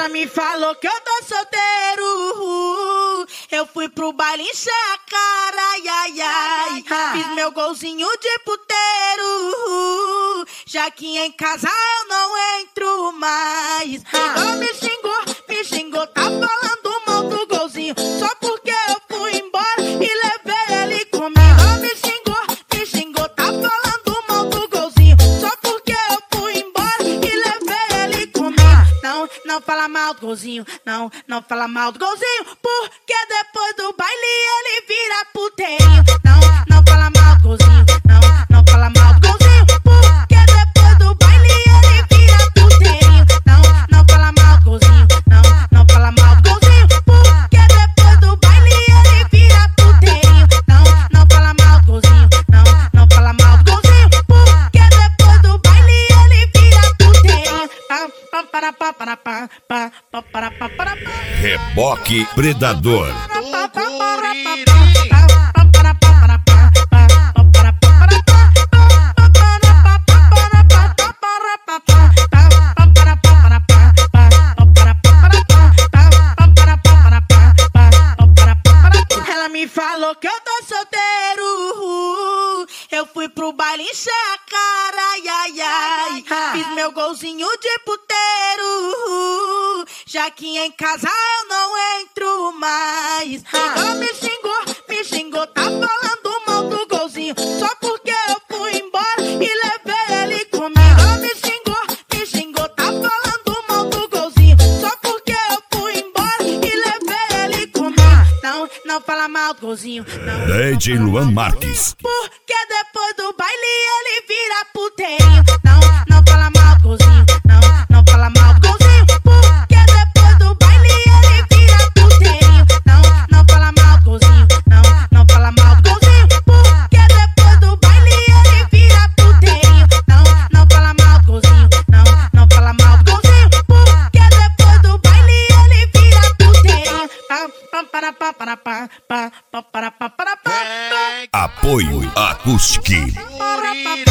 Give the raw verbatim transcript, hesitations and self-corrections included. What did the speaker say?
Ela me falou que eu tô solteiro. Eu fui pro baile encher a cara, ai, ai, ai. Fiz meu golzinho de puteiro. Já que em casa eu não entro mais. Ela me xingou, me xingou, tá falando mal do golzinho. Só porque eu fui embora e levei ele comigo. Ela me xingou, me xingou, tá falando mal do golzinho. Só porque eu fui embora e levei ele comigo. Não, não fala mal do golzinho, não, não fala mal do golzinho. Porque depois do baile ele vira puteirinho. Não, não fala mal do golzinho, não, não fala mal do golzinho. Porque depois do baile ele vira puteirinho. Não, não fala mal do golzinho, não, não fala mal do golzinho. Porque depois do baile ele vira puteirinho. Não, não fala mal do golzinho, não, não fala mal do golzinho. Porque depois do baile ele vira puteirinho. Pá, para, pá, para, pá, pá, pá, para, pá, para, pá. Reboque Predador. Ela me falou que eu tô solteiro. Eu fui pro baile encher a cara, ai, ai, ai. Fiz meu golzinho de puteiro. Já que em casa eu não entro mais. Ela me xingou, me xingou, tá falando mal do golzinho. Só porque eu fui embora e levei ele comigo. Ela me xingou, me xingou, tá falando mal do golzinho. Só porque eu fui embora e levei ele comigo. Não, não fala mal do golzinho, não. D J Luan Marques. Porque depois do baile ele vira puteirinho. Não, não fala mal do golzinho, não, não fala mal do golzinho. Porque depois do baile ele vira puteirinho. Não, não fala mal do golzinho, não, não fala mal do golzinho. Porque depois do baile ele vira puteirinho. Não, não fala mal do golzinho, não, não fala mal do golzinho. Porque depois do baile ele vira puteirinho. Pá, pá, para, pá, para, pá, pá, pá, para, pá, para, pá. Apoio Acústico. Para, pá,